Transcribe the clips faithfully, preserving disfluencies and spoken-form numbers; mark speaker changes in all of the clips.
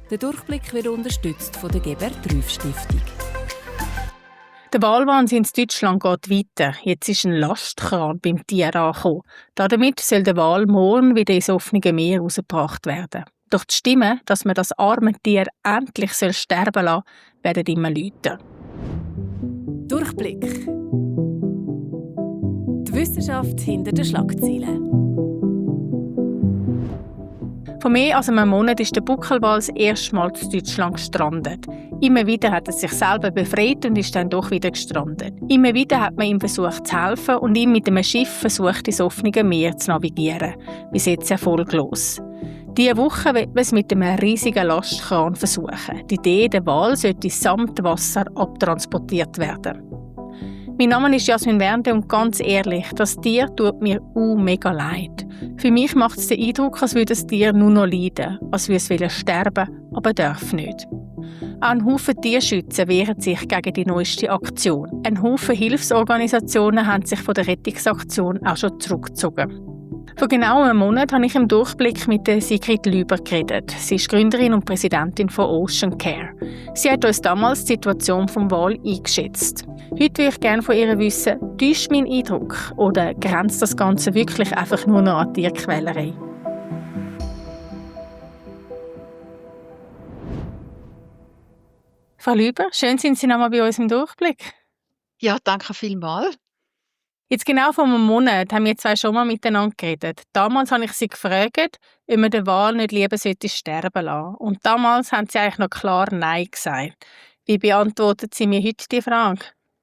Speaker 1: Der Durchblick wird unterstützt von der Geber-Trüff-Stiftung.
Speaker 2: Der Wahlwahnsinn in Deutschland geht weiter. Jetzt ist ein Lastkran beim Tier angekommen. Damit soll der Wal morgen wieder ins offene Meer rausgebracht werden. Doch die Stimmen, dass man das arme Tier endlich sterben lassen soll, werden immer lauter.
Speaker 1: Durchblick. Die Wissenschaft hinter den Schlagzeilen.
Speaker 2: Vor mehr als einem Monat ist der Buckelwal das erste Mal in Deutschland gestrandet. Immer wieder hat er sich selber befreit und ist dann doch wieder gestrandet. Immer wieder hat man ihm versucht zu helfen und ihm mit einem Schiff versucht, ins offene Meer zu navigieren. Bis jetzt erfolglos. Diese Woche wird man es mit einem riesigen Lastkran versuchen. Die Idee, der Wal sollte samt Wasser abtransportiert werden. Mein Name ist Jasmin Wernde und ganz ehrlich, das Tier tut mir uh, mega leid. Für mich macht es den Eindruck, als würde das Tier nur noch leiden, als würde es wollen sterben, aber darf nicht. Auch ein Haufen Tierschützer wehren sich gegen die neueste Aktion. Ein Haufen Hilfsorganisationen haben sich von der Rettungsaktion auch schon zurückgezogen. Vor genau einem Monat habe ich im Durchblick mit der Sigrid Lüber geredet. Sie ist Gründerin und Präsidentin von Ocean Care. Sie hat uns damals die Situation vom Wal eingeschätzt. Heute würde ich gerne von ihr wissen, täuscht mein Eindruck oder grenzt das Ganze wirklich einfach nur noch an Tierquälerei? Frau Lüber, schön sind Sie nochmal bei uns im Durchblick.
Speaker 3: Ja, danke vielmals.
Speaker 2: Jetzt genau vor einem Monat haben wir zwei schon mal miteinander geredet. Damals habe ich Sie gefragt, ob man den Wal nicht lieber sollte sterben lassen. Und damals haben Sie eigentlich noch klar Nein gesagt. Wie beantworten Sie mir heute die Frage?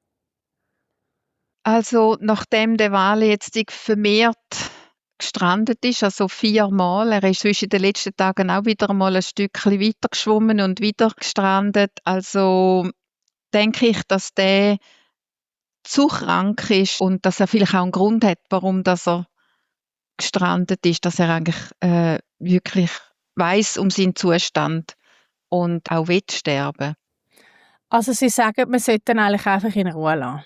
Speaker 3: Also, nachdem der Wal jetzt vermehrt gestrandet ist, also viermal, er ist zwischen den letzten Tagen auch wieder mal ein Stückchen weiter geschwommen und wieder gestrandet. Also denke ich, dass der zu krank ist und dass er vielleicht auch einen Grund hat, warum dass er gestrandet ist, dass er eigentlich äh, wirklich weiß um seinen Zustand und auch will sterben.
Speaker 2: Also Sie sagen, man sollte ihn eigentlich einfach in Ruhe lassen?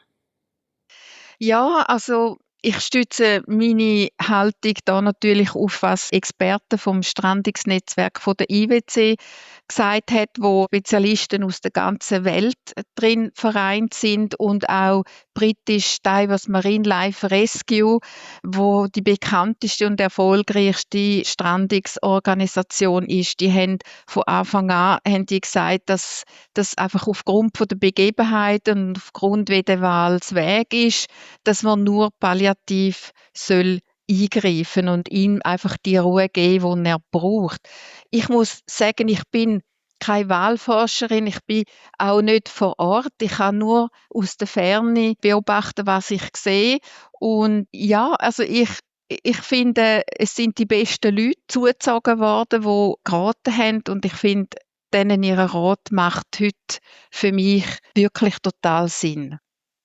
Speaker 3: Ja, also ich stütze meine Haltung da natürlich auf, was Experten vom Strandungsnetzwerk von der I W C gesagt hat, wo Spezialisten aus der ganzen Welt drin vereint sind und auch britisch Divers Marine Life Rescue, wo die bekannteste und erfolgreichste Strandungsorganisation ist. Die haben von Anfang an haben die gesagt, dass das einfach aufgrund von der Begebenheiten und aufgrund wie der Wals Weg ist, dass man nur palliativ soll eingreifen und ihm einfach die Ruhe geben, die er braucht. Ich muss sagen, ich bin keine Walforscherin, ich bin auch nicht vor Ort. Ich kann nur aus der Ferne beobachten, was ich sehe. Und ja, also ich, ich finde, es sind die besten Leute zugezogen worden, die geraten haben. Und ich finde, denen ihr Rat macht heute für mich wirklich total Sinn.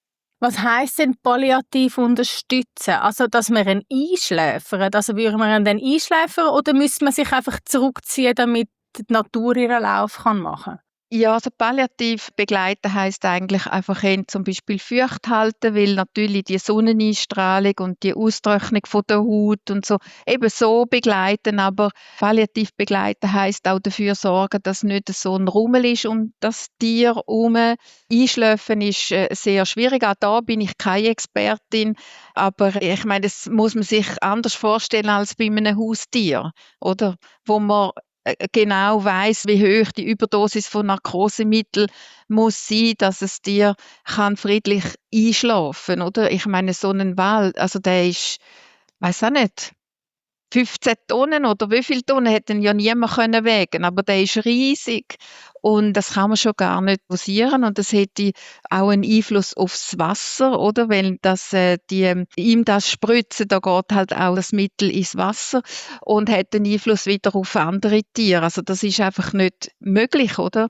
Speaker 2: Was heisst denn palliativ unterstützen? Also, dass wir ihn einschläfern? Also, würden wir ihn dann einschläfern oder müssen wir sich einfach zurückziehen, damit die Natur ihren Lauf machen kann?
Speaker 3: Ja, also palliativ begleiten heisst eigentlich einfach ihn zum Beispiel feucht halten, weil natürlich die Sonneneinstrahlung und die Austrocknung von der Haut und so eben so begleiten, aber palliativ begleiten heisst auch dafür sorgen, dass nicht so ein Rummel ist um das Tier herum. Einschläfen ist äh, sehr schwierig, auch da bin ich keine Expertin, aber ich meine, das muss man sich anders vorstellen als bei einem Haustier, oder? Wo man genau weiß, wie hoch die Überdosis von Narkosemittel muss sein, dass es dir kann friedlich einschlafen, oder? Ich meine, so ein Wal, also der ist, weiß auch nicht, fünfzehn Tonnen oder wie viele Tonnen hätten ja niemand können wägen, aber der ist riesig und das kann man schon gar nicht dosieren und das hätte auch einen Einfluss aufs Wasser, oder? Weil das, äh, die, ihm das Spritzen, da geht halt auch das Mittel ins Wasser und hat einen Einfluss wieder auf andere Tiere. Also das ist einfach nicht möglich, oder?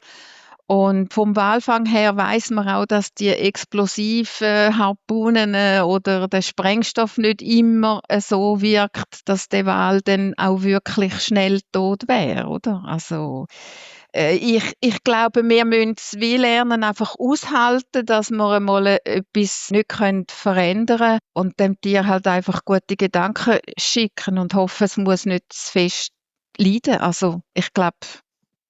Speaker 3: Und vom Walfang her weiß man auch, dass die explosiven Harpunen äh, oder der Sprengstoff nicht immer äh, so wirkt, dass der Wal dann auch wirklich schnell tot wäre, oder? Also äh, ich, ich glaube, wir müssen es wie lernen, einfach aushalten, dass wir einmal äh, etwas nicht können verändern können und dem Tier halt einfach gute Gedanken schicken und hoffen, es muss nicht zu fest leiden. Also ich glaube,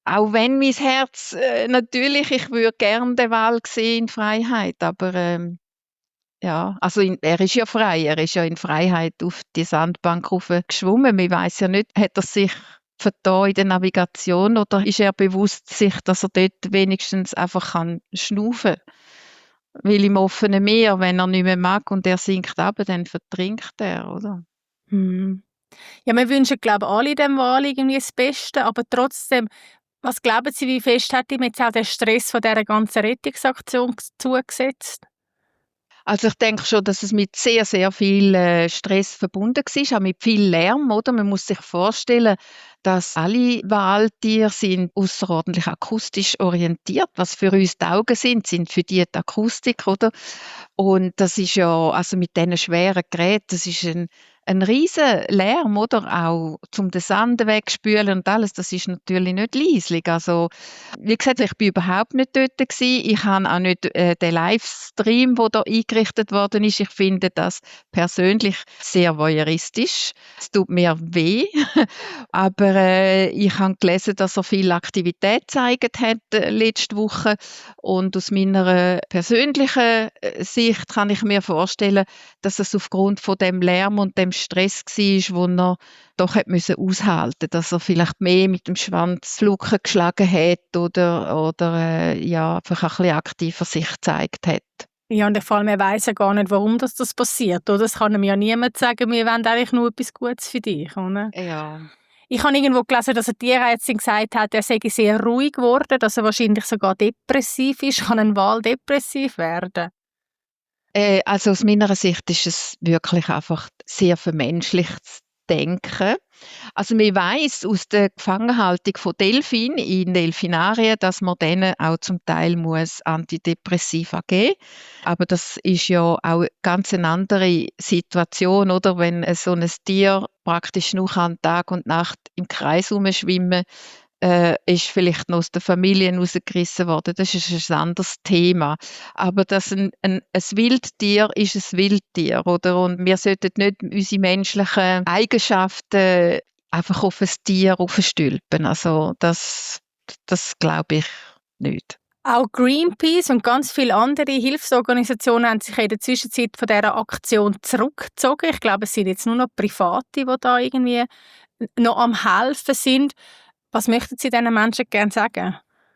Speaker 3: auch wenn mein Herz äh, natürlich, ich würde gerne den Wal sehen in Freiheit, aber ähm, ja, also in, er ist ja frei, er ist ja in Freiheit auf die Sandbank rauf geschwommen. Man weiß ja nicht, hat er sich vertan in der Navigation oder ist er bewusst sich, dass er dort wenigstens einfach kann schnaufen kann? Weil im offenen Meer, wenn er nicht mehr mag und er sinkt ab, dann vertrinkt er, oder?
Speaker 2: Hm. Ja, wir wünschen, glaube ich, alle dem Wal irgendwie das Beste, aber trotzdem, was glauben Sie, wie fest hat ihm jetzt auch der Stress von dieser ganzen Rettungsaktion zugesetzt?
Speaker 3: Also ich denke schon, dass es mit sehr, sehr viel äh, Stress verbunden war, auch mit viel Lärm, oder? Man muss sich vorstellen, dass alle Waltiere sind außerordentlich akustisch orientiert. Was für uns die Augen sind, sind für die die Akustik, oder? Und das ist ja, also mit diesen schweren Geräten, das ist ein, ein riesen Lärm, oder? Auch zum den Sand wegspülen und alles, das ist natürlich nicht leislich. Also, wie gesagt, ich bin überhaupt nicht dort gewesen. Ich habe auch nicht äh, den Livestream, der da eingerichtet worden ist. Ich finde das persönlich sehr voyeuristisch. Es tut mir weh. Aber äh, ich habe gelesen, dass er viel Aktivität gezeigt hat äh, letzte Woche. Und aus meiner persönlichen äh, Sicht kann ich mir vorstellen, dass es aufgrund von dem Lärm und dem Stress war, wo er doch hat müssen aushalten, dass er vielleicht mehr mit dem Schwanz Flucken geschlagen hat oder, oder äh, ja, einfach ein bisschen aktiver sich gezeigt hat.
Speaker 2: Ja, und vor allem, er weiss ja gar nicht, warum das, das passiert. Oder? Es kann ihm ja niemand sagen, wir wollen eigentlich nur etwas Gutes für dich. Oder?
Speaker 3: Ja.
Speaker 2: Ich habe irgendwo gelesen, dass eine Tierärztin gesagt hat, er sei sehr ruhig geworden, dass er wahrscheinlich sogar depressiv ist. Kann ein Wal depressiv werden?
Speaker 3: Äh, also aus meiner Sicht ist es wirklich einfach sehr vermenschlichtes Denken. Also man weiss aus der Gefangenhaltung von Delfinen in Delfinarien, dass man denen auch zum Teil muss Antidepressiva geben muss. Aber das ist ja auch ganz eine andere Situation, oder? Wenn so ein Tier praktisch nur an Tag und Nacht im Kreis herumschwimmen äh, ist vielleicht noch aus der Familie rausgerissen worden. Das ist ein anderes Thema. Aber dass ein, ein, ein Wildtier ist ein Wildtier, oder? Und wir sollten nicht unsere menschlichen Eigenschaften einfach auf ein Tier aufstülpen. Also das, das glaube ich nicht.
Speaker 2: Auch Greenpeace und ganz viele andere Hilfsorganisationen haben sich in der Zwischenzeit von dieser Aktion zurückgezogen. Ich glaube, es sind jetzt nur noch Private, die da irgendwie noch am helfen sind. Was möchten Sie diesen Menschen gerne sagen?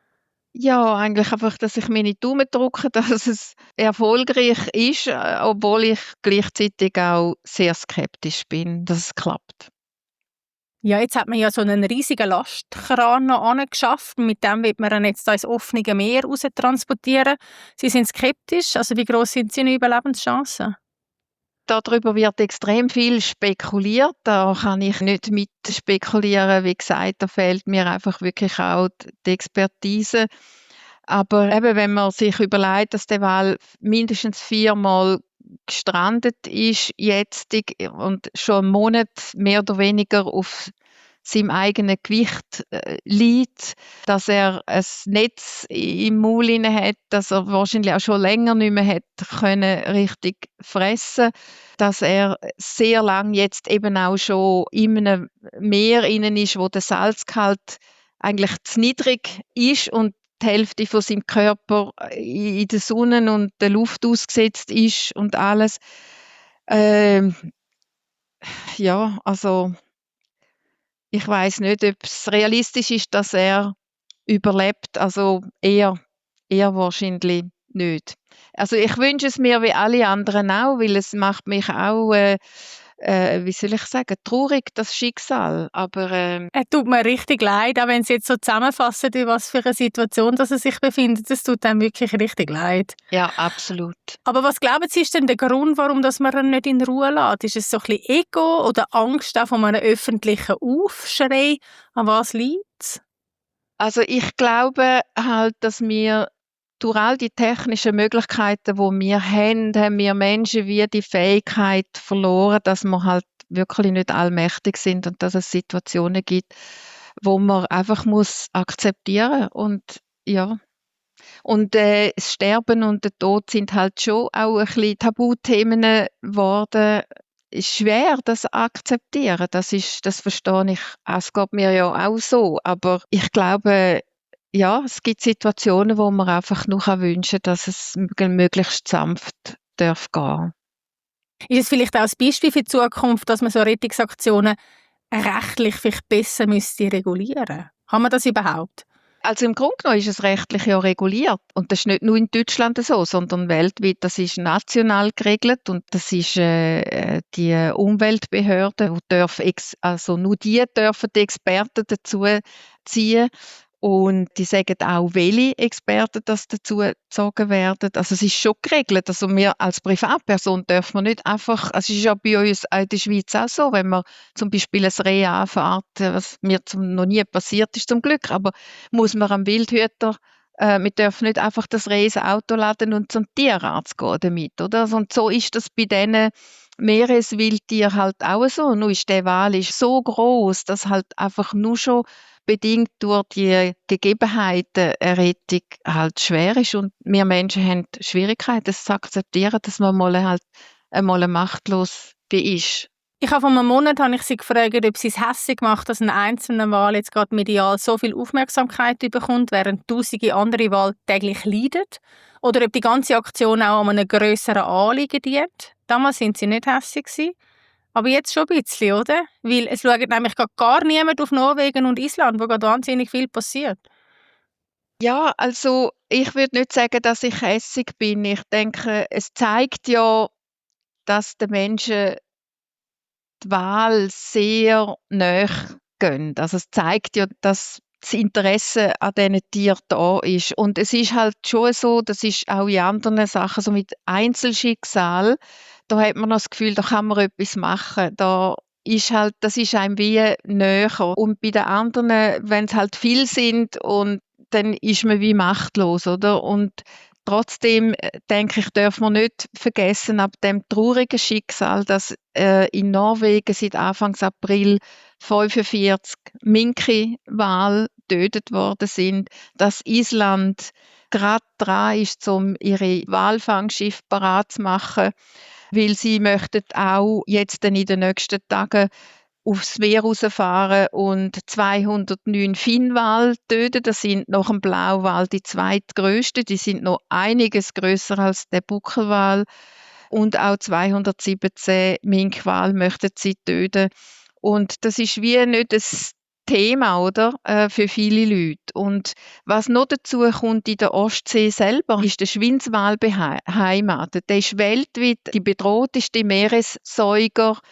Speaker 3: Ja, eigentlich einfach, dass ich meine Daumen drücke, dass es erfolgreich ist, äh, obwohl ich gleichzeitig auch sehr skeptisch bin, dass es klappt.
Speaker 2: Ja, jetzt hat man ja so einen riesigen Lastkran noch angeschafft. Mit dem wird man ihn jetzt da ins offene Meer raus transportieren. Sie sind skeptisch. Also wie groß sind Ihre Überlebenschancen?
Speaker 3: Darüber wird extrem viel spekuliert. Da kann ich nicht mit spekulieren. Wie gesagt, da fehlt mir einfach wirklich auch die Expertise. Aber eben, wenn man sich überlegt, dass der Wal mindestens viermal gestrandet ist jetzt und schon einen Monat mehr oder weniger auf seinem eigenen Gewicht äh, liegt, dass er ein Netz im Maul inne hat, dass er wahrscheinlich auch schon länger nicht mehr hat können richtig fressen, dass er sehr lang jetzt eben auch schon in einem Meer innen ist, wo der Salzgehalt eigentlich zu niedrig ist und die Hälfte von seinem Körper in der Sonne und der Luft ausgesetzt ist und alles. Ähm, ja, also ich weiß nicht, ob es realistisch ist, dass er überlebt. Also eher, eher wahrscheinlich nicht. Also ich wünsche es mir wie alle anderen auch, weil es macht mich auch, äh, äh, wie soll ich sagen, traurig, das Schicksal. Aber ähm,
Speaker 2: Es tut mir richtig leid, auch wenn Sie jetzt so zusammenfassen, in was für eine Situation dass er sich befindet. Es tut einem wirklich richtig leid.
Speaker 3: ja, absolut.
Speaker 2: Aber was glauben Sie, ist denn der Grund, warum dass man ihn nicht in Ruhe lässt? Ist es so ein bisschen Ego oder Angst auch von einem öffentlichen Aufschrei? An was liegt es?
Speaker 3: Also ich glaube halt, dass wir durch all die technischen Möglichkeiten, die wir haben, haben wir Menschen wie die Fähigkeit verloren, dass wir halt wirklich nicht allmächtig sind und dass es Situationen gibt, wo man einfach muss akzeptieren und ja. Und äh, das Sterben und der Tod sind halt schon auch ein bisschen Tabuthemen geworden. ist schwer, das zu akzeptieren. Das ist, das verstehe ich. Es geht mir ja auch so. Aber ich glaube, ja, es gibt Situationen, wo man einfach nur wünschen kann, dass es möglichst sanft darf gehen.
Speaker 2: Ist es vielleicht auch ein Beispiel für die Zukunft, dass man so Rettungsaktionen rechtlich vielleicht besser müsste regulieren? Kann man das überhaupt?
Speaker 3: Also im Grunde genommen ist es rechtlich ja reguliert. Und das ist nicht nur in Deutschland so, sondern weltweit. Das ist national geregelt und das ist äh, die Umweltbehörden, die dürfen ex- also nur die dürfen die Experten dazu ziehen. Und die sagen auch, welche Experten das dazu gezogen werden. Also es ist schon geregelt. Also wir als Privatperson dürfen wir nicht einfach, also es ist ja bei uns auch in der Schweiz auch so, wenn man zum Beispiel ein Reh anfährt, was mir zum, noch nie passiert ist zum Glück, aber muss man am Wildhüter, äh, wir dürfen nicht einfach das Reh ins Auto laden und zum Tierarzt gehen damit, oder? Also, und so ist das bei diesen Meereswildtieren halt auch so. Nur ist der Wal ist so groß, dass halt einfach nur schon bedingt durch die Gegebenheiten eine Rettung halt schwer ist und wir Menschen haben Schwierigkeiten, das zu akzeptieren, dass man mal halt einmal machtlos ist.
Speaker 2: Ich habe vor einem Monat habe ich sie gefragt, ob sie es hässlich macht, dass ein einzelner Wal jetzt gerade medial so viel Aufmerksamkeit bekommt, während tausende andere Wale täglich leiden. Oder ob die ganze Aktion auch an einem grösseren Anliegen dient. Damals sind sie nicht hässlich gewesen. Aber jetzt schon ein bisschen, oder? Weil es schaut nämlich gerade gar niemand auf Norwegen und Island, wo gerade wahnsinnig viel passiert.
Speaker 3: Ja, also ich würde nicht sagen, dass ich hässig bin. Ich denke, es zeigt ja, dass den Menschen die Wahl sehr nahe gehen. Also es zeigt ja, dass das Interesse an diesen Tieren da ist. Und es ist halt schon so, das ist auch in anderen Sachen, so mit Einzelschicksal, da hat man noch das Gefühl, da kann man etwas machen. Da ist halt, das ist einem wie näher. Und bei den anderen, wenn es halt viel sind, und dann ist man wie machtlos, oder? Und trotzdem äh, denke ich, darf man nicht vergessen, ab dem traurigen Schicksal, dass äh, in Norwegen seit Anfang April fünfundvierzig Minke-Wale getötet worden sind, dass Island gerade dran ist, um ihre Walfangschiffe parat zu machen, weil sie möchten auch jetzt dann in den nächsten Tagen aufs Meer rausfahren und zweihundertneun Finnwale töten. Das sind nach dem Blauwal die zweitgrößten. Die sind noch einiges größer als der Buckelwal. Und auch zweihundertsiebzehn Minkwale möchten sie töten. Und das ist wie nicht das Thema, oder? Äh, für viele Leute. Und was noch dazu kommt in der Ostsee selber, ist der Schwinzwal beheimatet. Der ist weltweit die bedrohteste Meeressäugerart.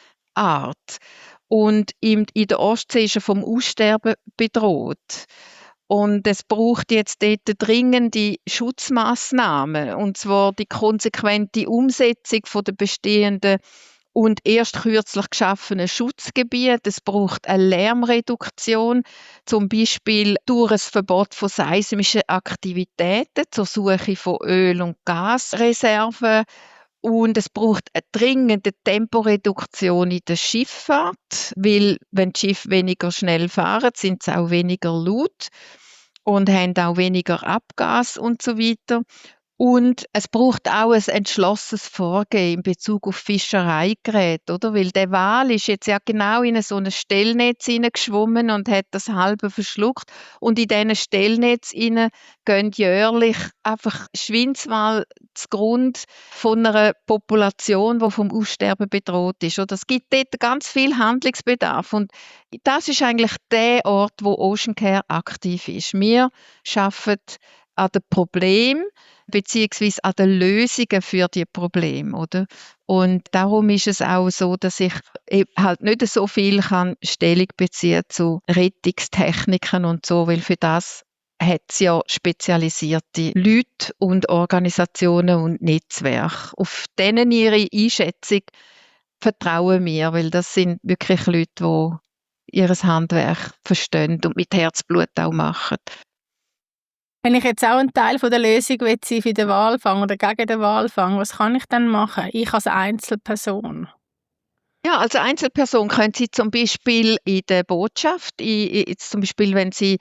Speaker 3: Und in der Ostsee ist er vom Aussterben bedroht. Und es braucht jetzt dort dringende Schutzmaßnahmen, und zwar die konsequente Umsetzung der bestehenden und erst kürzlich geschaffenen Schutzgebiete. Es braucht eine Lärmreduktion, zum Beispiel durch ein Verbot von seismischen Aktivitäten zur Suche von Öl- und Gasreserven. Und es braucht eine dringende Temporeduktion in der Schifffahrt, weil wenn die Schiffe weniger schnell fahren, sind sie auch weniger laut und haben auch weniger Abgas und so weiter. Und es braucht auch ein entschlossenes Vorgehen in Bezug auf Fischereigeräte, oder? Weil der Wal ist jetzt ja genau in so ein Stellnetz hineingeschwommen und hat das halbe verschluckt. Und in diesen Stellnetz hinein gehen jährlich einfach Schwinzwale zugrunde von einer Population, die vom Aussterben bedroht ist. Oder? Es gibt dort ganz viel Handlungsbedarf. Und das ist eigentlich der Ort, wo Ocean Care aktiv ist. Wir arbeiten an den Problemen beziehungsweise an den Lösungen für die Probleme, oder? Und darum ist es auch so, dass ich halt nicht so viel kann Stellung beziehen zu Rettungstechniken und so, weil für das hat es ja spezialisierte Leute und Organisationen und Netzwerke. Auf denen ihre Einschätzung vertrauen wir, weil das sind wirklich Leute, die ihr Handwerk verstehen und mit Herzblut auch machen.
Speaker 2: Wenn ich jetzt auch ein Teil von der Lösung sein will für den Walfang oder gegen den Walfang, was kann ich dann machen? Ich als Einzelperson.
Speaker 3: Ja, als Einzelperson können Sie zum Beispiel in der Botschaft, in, in, zum Beispiel wenn Sie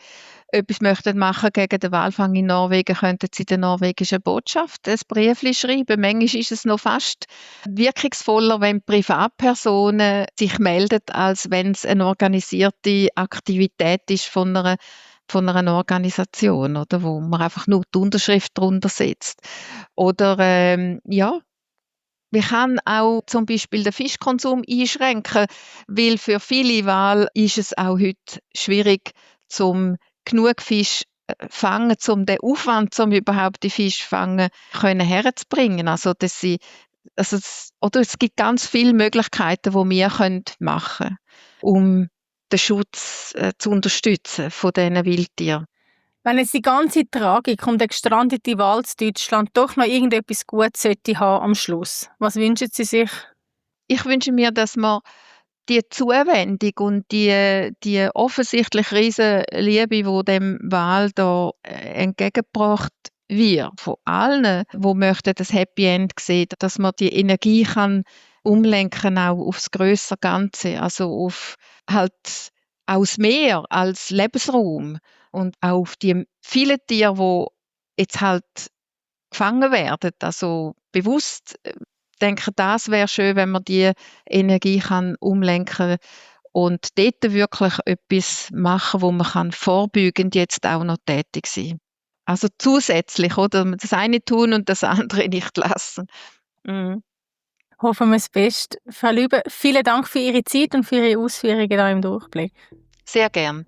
Speaker 3: etwas möchten machen gegen den Walfang in Norwegen, könnten sie der norwegischen Botschaft ein Briefchen schreiben. Manchmal ist es noch fast wirkungsvoller, wenn Privatpersonen sich melden, als wenn es eine organisierte Aktivität ist von einer, von einer Organisation, oder, wo man einfach nur die Unterschrift drunter setzt. Oder ähm, ja, man kann auch zum Beispiel den Fischkonsum einschränken, weil für viele Wale ist es auch heute schwierig, zum genug Fisch fangen, um den Aufwand, um überhaupt die Fisch fangen können, herzubringen. Also, dass sie, also es, oder es gibt ganz viele Möglichkeiten, die wir können machen können, um den Schutz äh, zu unterstützen von diesen Wildtieren.
Speaker 2: Wenn jetzt die ganze Tragik um den gestrandeten Wal in Deutschland doch noch irgendetwas Gutes sollte haben am Schluss, was wünschen Sie sich?
Speaker 3: Ich wünsche mir, dass man die Zuwendung und die, die offensichtlich riesen Liebe, die dem Wal da entgegengebracht wird, von allen, die möchten das Happy End sehen, dass man die Energie kann umlenken auch aufs grössere Ganze, also auf halt aus Meer als Lebensraum und auch auf die vielen Tiere, die jetzt halt gefangen werden, also bewusst. Ich denke, das wäre schön, wenn man die Energie kann umlenken und dort wirklich etwas machen, wo man kann vorbeugend jetzt auch noch tätig sein. Also zusätzlich, oder? Das eine tun und das andere nicht lassen.
Speaker 2: Mhm. Hoffen wir das Beste. Frau Lübe, vielen Dank für Ihre Zeit und für Ihre Ausführungen hier im Durchblick.
Speaker 3: Sehr gern.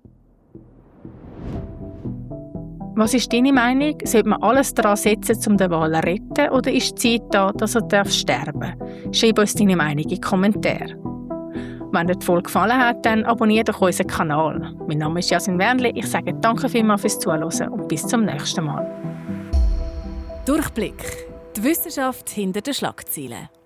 Speaker 2: Was ist deine Meinung? Sollte man alles daran setzen, um den Wal zu retten, oder ist die Zeit da, dass er sterben darf? Schreib uns deine Meinung in die Kommentare. Wenn dir die Folge gefallen hat, dann abonniere doch unseren Kanal. Mein Name ist Jasmin Wernli, ich sage danke vielmals fürs Zuhören und bis zum nächsten Mal.
Speaker 1: Durchblick. Die Wissenschaft hinter den Schlagzeilen.